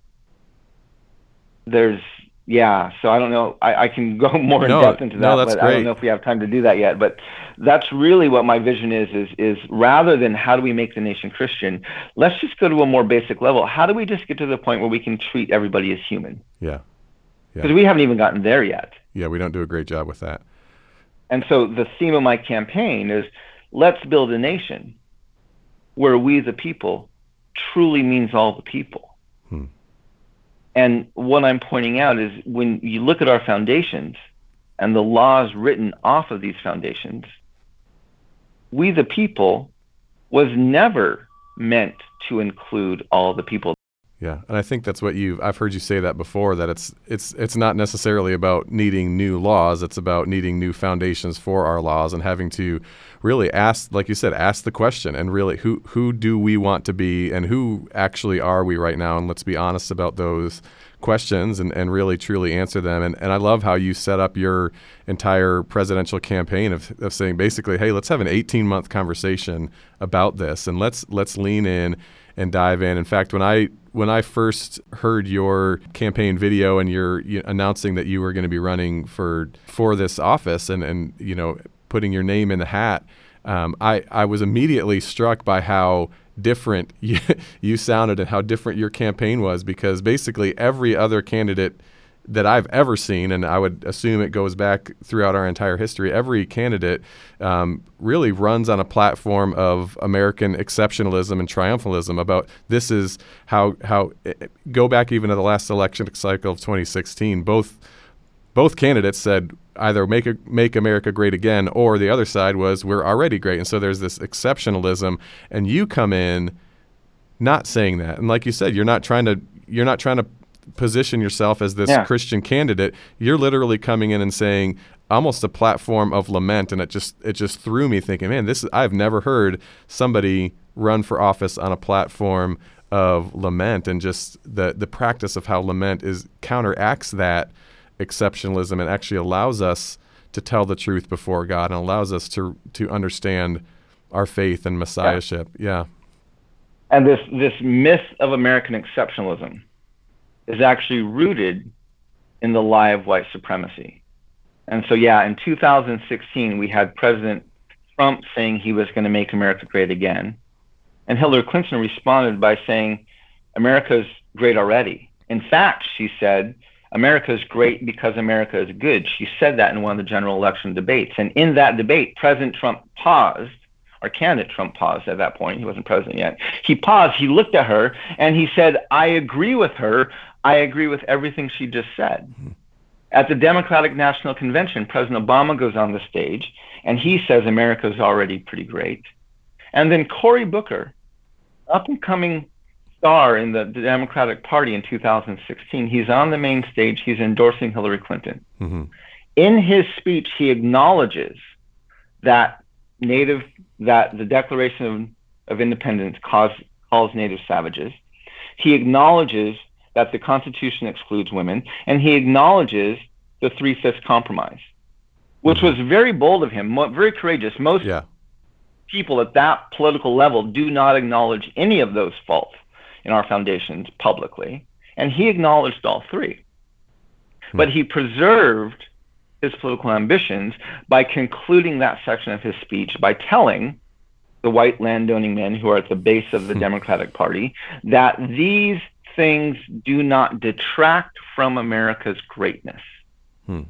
there's, yeah, so I don't know. I, I can go more No, in depth into that, no, that's but I great. don't know if we have time to do that yet. But that's really what my vision is, is, is rather than how do we make the nation Christian, let's just go to a more basic level. How do we just get to the point where we can treat everybody as human? Yeah. Because we haven't even gotten there yet. Yeah, we don't do a great job with that. And so the theme of my campaign is let's build a nation where we the people truly means all the people. Hmm. And what I'm pointing out is when you look at our foundations and the laws written off of these foundations, we the people was never meant to include all the people. Yeah, and I think that's what you've, I've heard you say that before, that it's it's it's not necessarily about needing new laws, it's about needing new foundations for our laws and having to really ask, like you said, ask the question and really who who do we want to be and who actually are we right now, and let's be honest about those questions and, and really truly answer them. And and I love how you set up your entire presidential campaign of, of saying basically, hey, let's have an eighteen-month conversation about this and let's let's lean in and dive in. In fact, when I when I first heard your campaign video and you're you, announcing that you were going to be running for for this office and, and you know putting your name in the hat, um, I, I was immediately struck by how different you, you sounded and how different your campaign was, because basically every other candidate that I've ever seen, and I would assume it goes back throughout our entire history, every candidate um, really runs on a platform of American exceptionalism and triumphalism about this is how, how go back even to the last election cycle of twenty sixteen, both both candidates said either make a, make America great again, or the other side was we're already great. And so there's this exceptionalism, and you come in not saying that. And like you said, you're not trying to you're not trying to position yourself as this yeah. Christian candidate. You're literally coming in and saying almost a platform of lament, and it just it just threw me thinking, man, this is, I've never heard somebody run for office on a platform of lament, and just the the practice of how lament is counteracts that exceptionalism and actually allows us to tell the truth before God and allows us to to understand our faith and messiahship. Yeah. yeah. And this this myth of American exceptionalism is actually rooted in the lie of white supremacy. And so, yeah, in two thousand sixteen, we had President Trump saying he was going to make America great again. And Hillary Clinton responded by saying, America's great already. In fact, she said, America's great because America is good. She said that in one of the general election debates. And in that debate, President Trump paused, or candidate Trump paused at that point. He wasn't president yet. He paused, he looked at her, and he said, I agree with her. I agree with everything she just said. Mm-hmm. At the Democratic National Convention, President Obama goes on the stage, and he says America's already pretty great. And then Cory Booker, up-and-coming star in the, the Democratic Party in two thousand sixteen, he's on the main stage, he's endorsing Hillary Clinton. Mm-hmm. In his speech, he acknowledges that native, that the Declaration of, of Independence calls, calls native savages. He acknowledges that the Constitution excludes women, and he acknowledges the Three-Fifths Compromise, which mm-hmm. was very bold of him, very courageous. Most yeah. people at that political level do not acknowledge any of those faults in our foundations publicly, and he acknowledged all three. Hmm. But he preserved his political ambitions by concluding that section of his speech by telling the white landowning men who are at the base of the hmm. Democratic Party that these things do not detract from America's greatness. Hmm.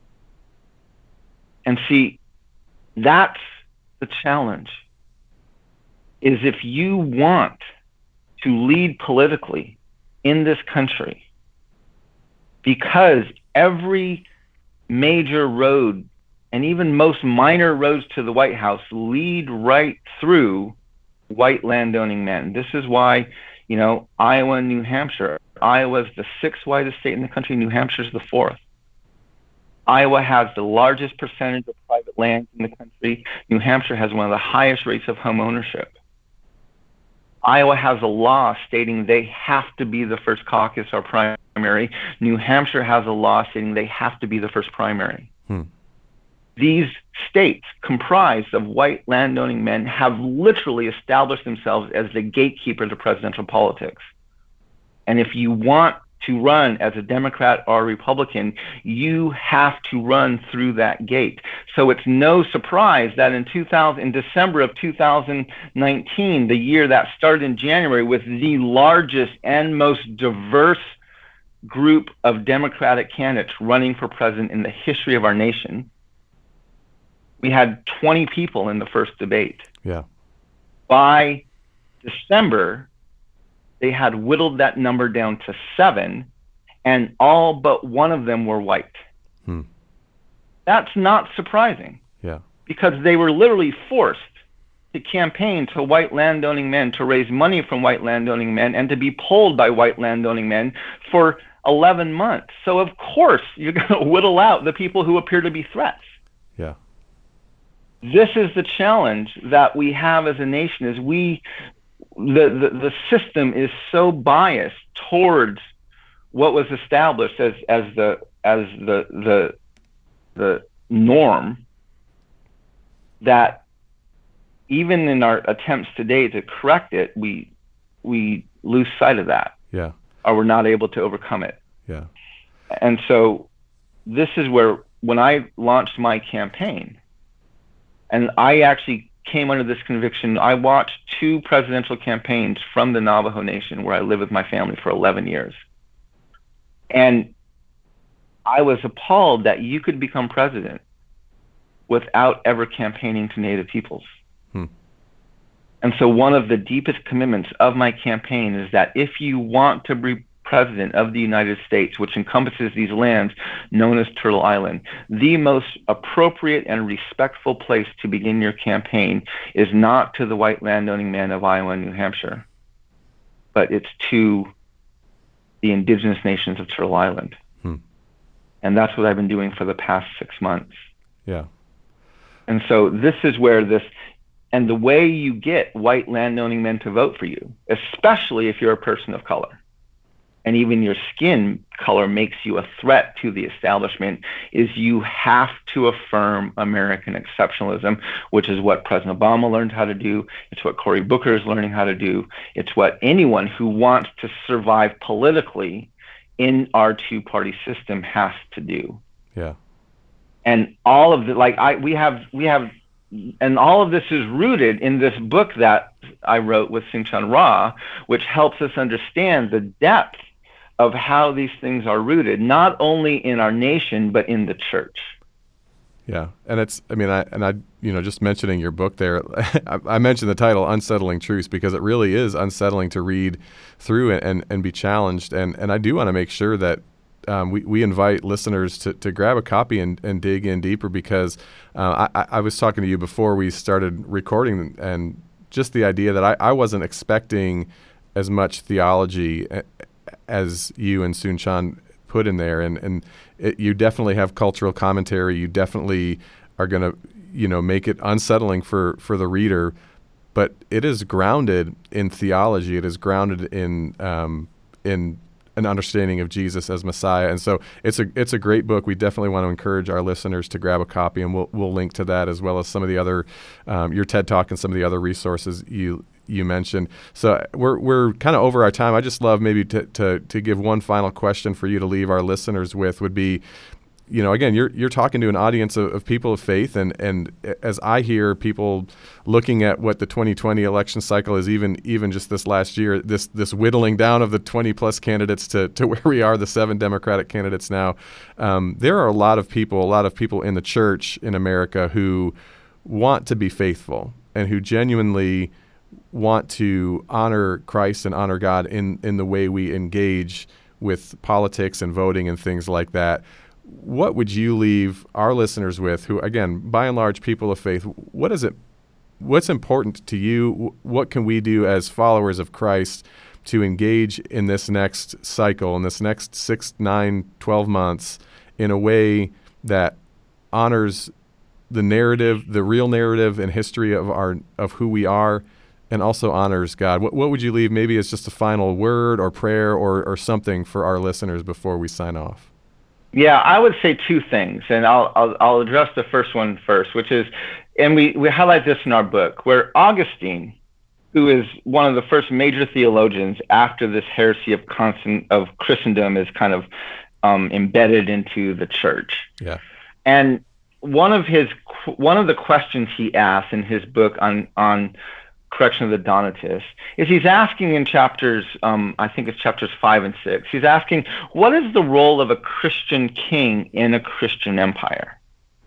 And see, that's the challenge, is if you want to lead politically in this country, because every major road and even most minor roads to the White House lead right through white landowning men. This is why, you know, Iowa and New Hampshire, Iowa's the sixth whitest state in the country, New Hampshire's the fourth. Iowa has the largest percentage of private land in the country. New Hampshire has one of the highest rates of home ownership. Iowa has a law stating they have to be the first caucus or primary. New Hampshire has a law stating they have to be the first primary. Hmm. these states comprised of white landowning men have literally established themselves as the gatekeepers of presidential politics. And if you want to run as a Democrat or a Republican, you have to run through that gate. So it's no surprise that in two thousand, in December of two thousand nineteen, the year that started in January with the largest and most diverse group of Democratic candidates running for president in the history of our nation, we had twenty people in the first debate. Yeah. By December, they had whittled that number down to seven, and all but one of them were white. Hmm. That's not surprising. Yeah. Because they were literally forced to campaign to white landowning men, to raise money from white landowning men, and to be polled by white landowning men for eleven months. So of course you're going to whittle out the people who appear to be threats. Yeah. This is the challenge that we have as a nation, is we The, the the system is so biased towards what was established as as the as the the the norm, that even in our attempts today to correct it, we we lose sight of that. Yeah. Or we're not able to overcome it. Yeah. And so this is where, when I launched my campaign, and I actually came under this conviction. I watched two presidential campaigns from the Navajo Nation, where I lived with my family for eleven years. And I was appalled that you could become president without ever campaigning to Native peoples. Hmm. And so one of the deepest commitments of my campaign is that if you want to be president of the United States, which encompasses these lands known as Turtle Island, the most appropriate and respectful place to begin your campaign is not to the white landowning men of Iowa and New Hampshire, but it's to the indigenous nations of Turtle Island. Hmm. And that's what I've been doing for the past six months. Yeah. And so this is where this, and the way you get white landowning men to vote for you, especially if you're a person of color, and even your skin color makes you a threat to the establishment, is you have to affirm American exceptionalism, which is what President Obama learned how to do. It's what Cory Booker is learning how to do. It's what anyone who wants to survive politically in our two-party system has to do. Yeah. And all of the, like, I, we have, we have, and all of this is rooted in this book that I wrote with Soong-Chan Rah, which helps us understand the depth of how these things are rooted, not only in our nation, but in the church. Yeah. And it's, I mean, I, and I, you know, just mentioning your book there, I, I mentioned the title, Unsettling Truths, because it really is unsettling to read through and, and, and be challenged. And, and I do want to make sure that um, we, we invite listeners to, to grab a copy and, and dig in deeper, because uh, I, I was talking to you before we started recording, and just the idea that I, I wasn't expecting as much theology as you and Soong-Chan put in there, and and it, you definitely have cultural commentary. You definitely are going to, you know, make it unsettling for, for the reader, but it is grounded in theology. It is grounded in um, in an understanding of Jesus as Messiah, and so it's a it's a great book. We definitely want to encourage our listeners to grab a copy, and we'll we'll link to that, as well as some of the other um, your TED Talk and some of the other resources you. you mentioned. So we're we're kind of over our time. I just love maybe to, to to give one final question for you to leave our listeners with would be, you know, again, you're you're talking to an audience of, of people of faith, and and as I hear people looking at what the twenty twenty election cycle is, even even just this last year, this this whittling down of the twenty plus candidates to to where we are, the seven Democratic candidates now. Um, there are a lot of people, a lot of people in the church in America who want to be faithful and who genuinely want to honor Christ and honor God in, in the way we engage with politics and voting and things like that. What would you leave our listeners with, who, again, by and large, people of faith? What is it? What's important to you? What can we do as followers of Christ to engage in this next cycle, in this next six, nine, twelve months, in a way that honors the narrative, the real narrative and history of our of who we are, and also honors God? What what would you leave maybe as just a final word or prayer or, or something for our listeners before we sign off? Yeah, I would say two things, and I'll, I'll I'll address the first one first, which is, and we, we highlight this in our book, where Augustine, who is one of the first major theologians after this heresy of constant of Christendom is kind of um, embedded into the church. Yeah. And one of his one of the questions he asks in his book on on correction of the Donatists is he's asking in chapters, um, I think it's chapters five and six, he's asking, what is the role of a Christian king in a Christian empire?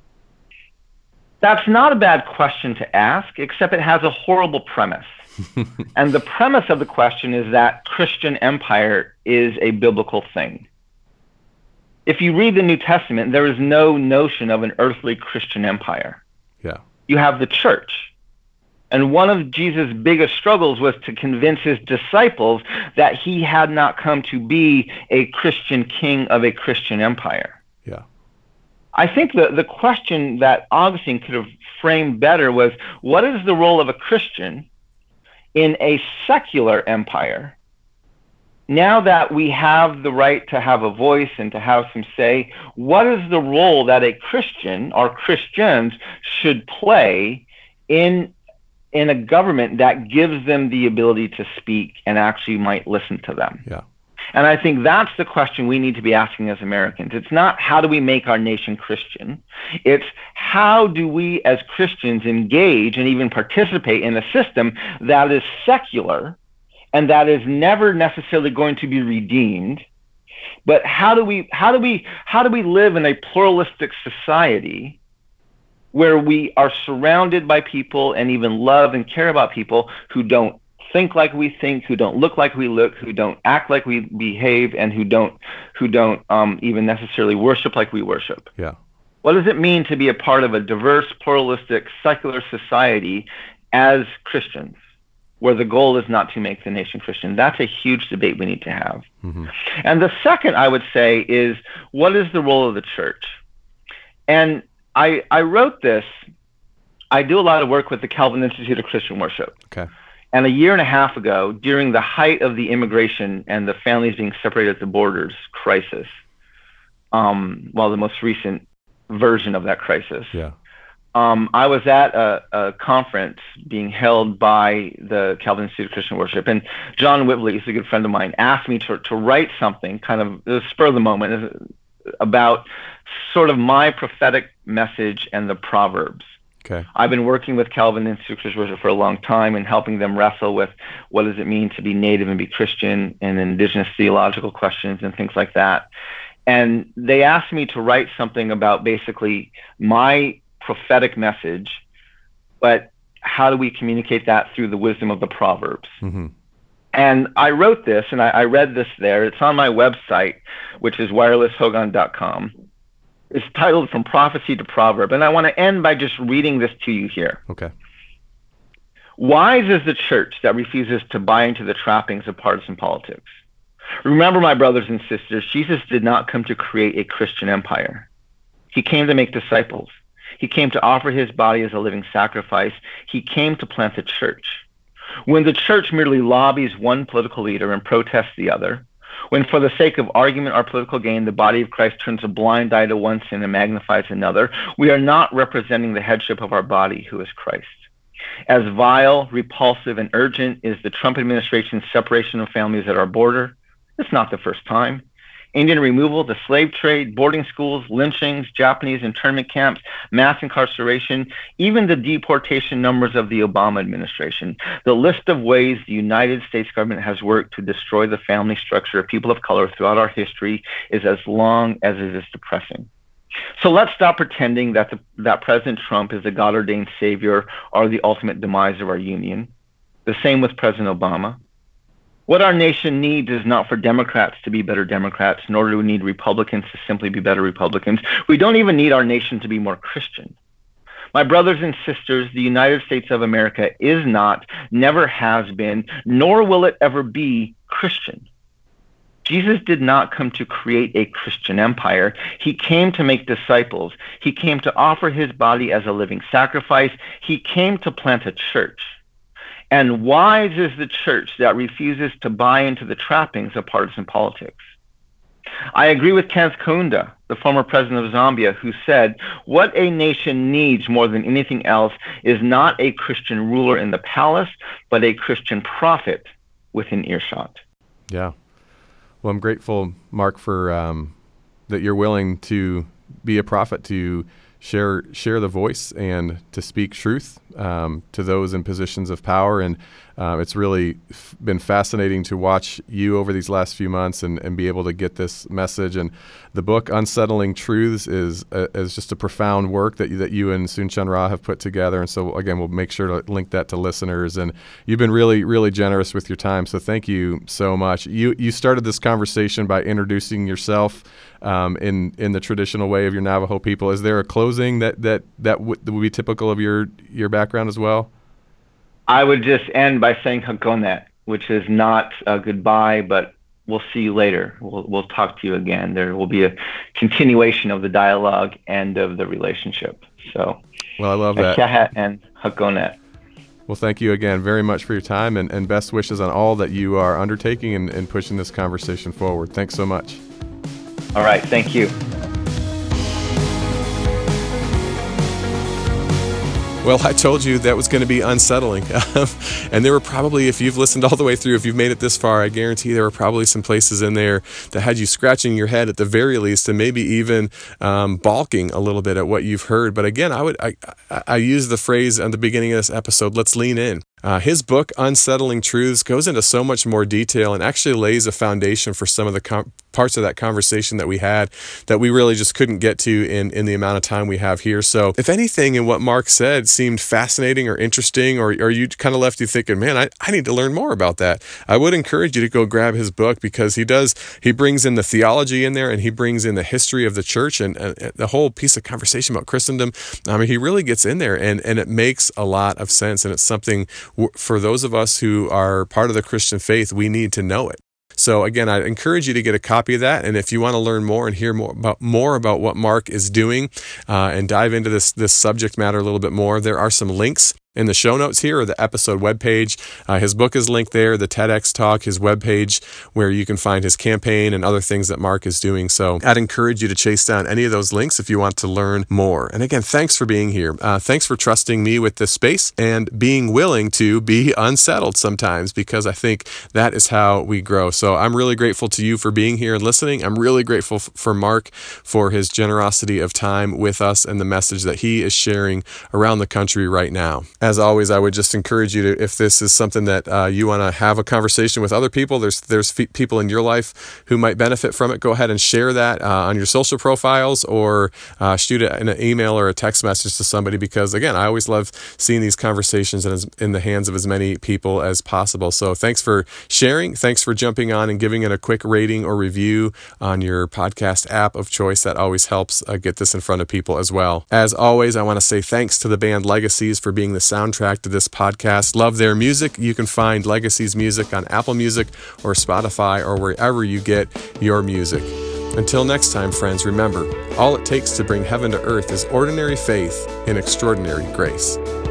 That's not a bad question to ask, except it has a horrible premise. And the premise of the question is that Christian empire is a biblical thing. If you read the New Testament, there is no notion of an earthly Christian empire. Yeah. You have the church. And one of Jesus' biggest struggles was to convince his disciples that he had not come to be a Christian king of a Christian empire. Yeah. I think the, the question that Augustine could have framed better was, what is the role of a Christian in a secular empire? Now that we have the right to have a voice and to have some say, what is the role that a Christian or Christians should play in in a government that gives them the ability to speak and actually might listen to them? Yeah. And I think that's the question we need to be asking as Americans. It's not how do we make our nation Christian? It's how do we as Christians engage and even participate in a system that is secular and that is never necessarily going to be redeemed. But how do we how do we how do we live in a pluralistic society where we are surrounded by people and even love and care about people who don't think like we think, who don't look like we look, who don't act like we behave, and who don't who don't um, even necessarily worship like we worship? Yeah. What does it mean to be a part of a diverse, pluralistic, secular society as Christians, where the goal is not to make the nation Christian? That's a huge debate we need to have. Mm-hmm. And the second, I would say, is what is the role of the church? And I, I wrote this. I do a lot of work with the Calvin Institute of Christian Worship. Okay. And a year and a half ago, during the height of the immigration and the families being separated at the borders crisis, um, well, the most recent version of that crisis, yeah. um, I was at a, a conference being held by the Calvin Institute of Christian Worship, and John Whibley, who's a good friend of mine, asked me to, to write something, kind of the spur of the moment, about sort of my prophetic message and the Proverbs. Okay. I've been working with Calvin Institute of Christian Worship for a long time and helping them wrestle with what does it mean to be native and be Christian and indigenous theological questions and things like that. And they asked me to write something about basically my prophetic message, but how do we communicate that through the wisdom of the Proverbs? Mm-hmm. And I wrote this, and I, I read this there. It's on my website, which is wireless hogan dot com. It's titled From Prophecy to Proverb, and I want to end by just reading this to you here. Okay. Wise is the church that refuses to buy into the trappings of partisan politics. Remember, my brothers and sisters, Jesus did not come to create a Christian empire. He came to make disciples. He came to offer his body as a living sacrifice. He came to plant a church. When the church merely lobbies one political leader and protests the other, when for the sake of argument or political gain, the body of Christ turns a blind eye to one sin and magnifies another, we are not representing the headship of our body, who is Christ. As vile, repulsive, and urgent is the Trump administration's separation of families at our border, it's not the first time. Indian removal, the slave trade, boarding schools, lynchings, Japanese internment camps, mass incarceration, even the deportation numbers of the Obama administration. The list of ways the United States government has worked to destroy the family structure of people of color throughout our history is as long as it is depressing. So let's stop pretending that the, that President Trump is the God-ordained savior or the ultimate demise of our union. The same with President Obama. What our nation needs is not for Democrats to be better Democrats, nor do we need Republicans to simply be better Republicans. We don't even need our nation to be more Christian. My brothers and sisters, the United States of America is not, never has been, nor will it ever be Christian. Jesus did not come to create a Christian empire. He came to make disciples. He came to offer his body as a living sacrifice. He came to plant a church. And wise is the church that refuses to buy into the trappings of partisan politics. I agree with Kenneth Kaunda the former president of Zambia, who said, "What a nation needs more than anything else is not a Christian ruler in the palace, but a Christian prophet within earshot." Yeah. Well, I'm grateful, Mark, for um, that you're willing to be a prophet, to share share the voice and to speak truth um, to those in positions of power. And uh, it's really f- been fascinating to watch you over these last few months and, and be able to get this message. And the book Unsettling Truths is uh, is just a profound work that you, that you and Soong-Chan Rah have put together. And so, again, we'll make sure to link that to listeners. And you've been really, really generous with your time. So thank you so much. You you started this conversation by introducing yourself um, in in the traditional way of your Navajo people. Is there a closing that that that, w- that would be typical of your your background as well? I would just end by saying Hakonet, which is not a goodbye, but we'll see you later. We'll we'll talk to you again. There will be a continuation of the dialogue and of the relationship. So, well, I love that. Kahat and Hakonet. Well, thank you again very much for your time, and, and best wishes on all that you are undertaking and, and pushing this conversation forward. Thanks so much. All right. Thank you. Well, I told you that was going to be unsettling. And there were probably, if you've listened all the way through, if you've made it this far, I guarantee there were probably some places in there that had you scratching your head at the very least, and maybe even um, balking a little bit at what you've heard. But again, I would I, I, I use the phrase at the beginning of this episode, let's lean in. Uh, his book, Unsettling Truths, goes into so much more detail and actually lays a foundation for some of the com- parts of that conversation that we had that we really just couldn't get to in, in the amount of time we have here. So if anything in what Mark said seemed fascinating or interesting, or, or you kind of left you thinking, man, I, I need to learn more about that, I would encourage you to go grab his book, because he does, he brings in the theology in there, and he brings in the history of the church and, and the whole piece of conversation about Christendom. I mean, he really gets in there, and, and it makes a lot of sense, and it's something for those of us who are part of the Christian faith, we need to know it. So again, I encourage you to get a copy of that. And if you want to learn more and hear more about more about what Mark is doing uh, and dive into this this subject matter a little bit more, there are some links in the show notes here, or the episode webpage. Uh, his book is linked there, the TEDx talk, his webpage, where you can find his campaign and other things that Mark is doing. So I'd encourage you to chase down any of those links if you want to learn more. And again, thanks for being here. Uh, thanks for trusting me with this space and being willing to be unsettled sometimes, because I think that is how we grow. So I'm really grateful to you for being here and listening. I'm really grateful f- for Mark for his generosity of time with us and the message that he is sharing around the country right now. As always, I would just encourage you to, if this is something that uh, you want to have a conversation with other people, there's there's f- people in your life who might benefit from it, go ahead and share that uh, on your social profiles, or uh, shoot it in an email or a text message to somebody, because again, I always love seeing these conversations in, as, in the hands of as many people as possible. So thanks for sharing. Thanks for jumping on and giving it a quick rating or review on your podcast app of choice. That always helps uh, get this in front of people as well. As always, I want to say thanks to the band Legacies for being the soundtrack to this podcast. Love their music. You can find Legacies music on Apple Music or Spotify or wherever you get your music. Until next time, friends, remember, all it takes to bring heaven to earth is ordinary faith in extraordinary grace.